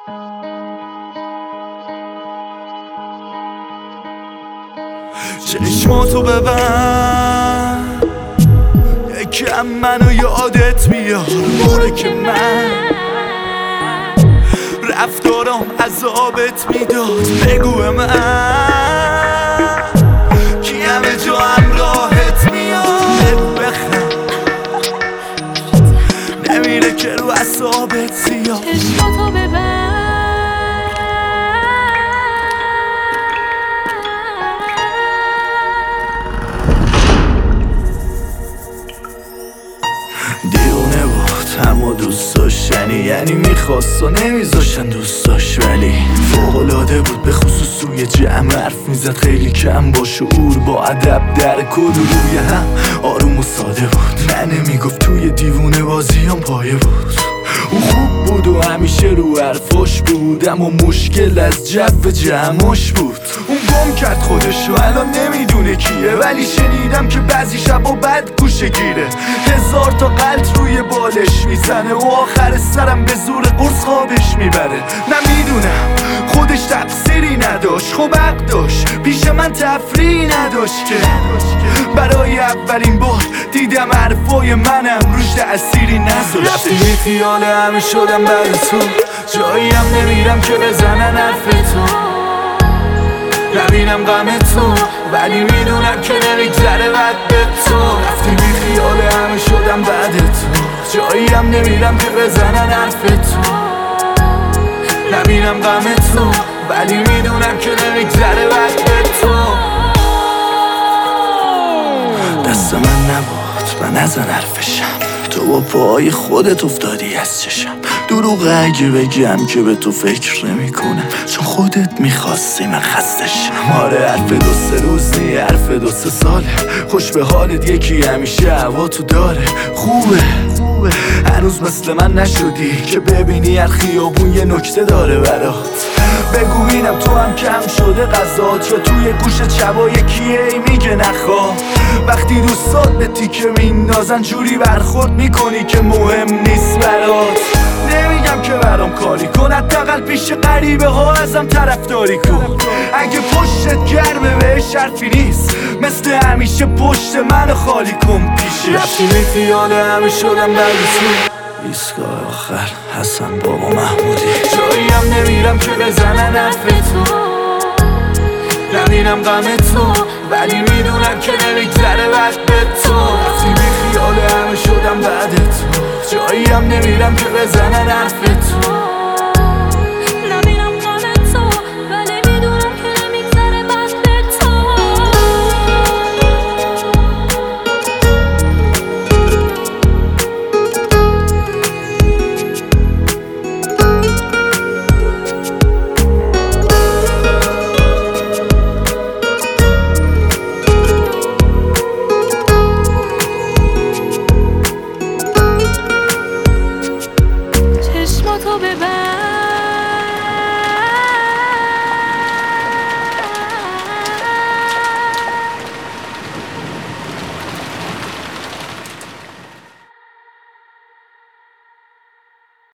چشماتو ببند یکم منو یادت بیار، موره که من رفتارم عذابت میداد. بگو به من کی همه جا همراهت میاد. بگو بخند نمیره که رو اعصابت زیاد. چشماتو ببند دیونه بود اما دوست داشتنی، یعنی میخواست و نمیذاشتن دوست داشت، ولی فوق‌العاده بود. به خصوص توی جمع حرف میزد خیلی کم با شعور، با ادب در کل روی هم آروم و ساده بود. من نمیگفت توی دیوونه بازیام پایه بود. او خوب بود و همیشه رو حرفاش بود، اما مشکل از جو جمعاش بود. اون گم کرد خودشو الان نمیدونه کیه، ولی شنیدم که بعضی شبا بد گوشه گیره. 1000 تا قلط روی بالش میزنه و آخر سرم به زور قرص خوابش میبره. نمیدونم خودش تقصیری نداشت، خب حق داشت، پیش من تفریحی نداشت که برای اولین بار دیدم حرفای منم روش تأثیری نذاشت. رفتی بی خیال همه شدم بعد تو، جایی هم نمیرم که بزنن حرف تو، نبینم غم تو، ولی میدونم که نمیگذره بعد به تو. رفتی بی خیال همه شدم بعد تو، جایی هم نمیرم که بزنن حرف تو، نبینم غم تو، ولی میدونم که نمیگذره بعد به تو. دست من نبود من نزن حرفشم، تو با پاهای خودت افتادی از چشم. دروغ اگه بگم که به تو فکر نمی کنم، چون خودت میخواستی من خستشم. آره حرف 2-3 روز نی، حرف 2-3 ساله، خوش به حالت یکی همیشه هوا تو داره. خوبه هنوز مثل من نشدی که ببینی هر خیابون یه نکته داره برات. بگو بینم تو هم کم شده غذات، یا توی گوشت شبا یکیه ای میگه نخواه. وقتی دوستات به تیکه میندازن جوری برخورد میکنی که مهم نیست برات. نمیگم که برام کاری کن، حداقل پیش غریبه ها ازم طرفداری کن. اگه پشتت گرمه بهش حرفی نیست، مثل همیشه پشت منو خالی کن پیشش. رفتی بی خیال همه شدم بعد تو، ایستگاه آخر حسن بابا محمودی، جایی هم نمیرم که بزنن حرف تو، نبینم غم تو، ولی میدونم که نمیگذره بعد به تو. رفتی بی خیال همه شدم بعد تو، جایی هم نمیرم که بزنن حرف تو،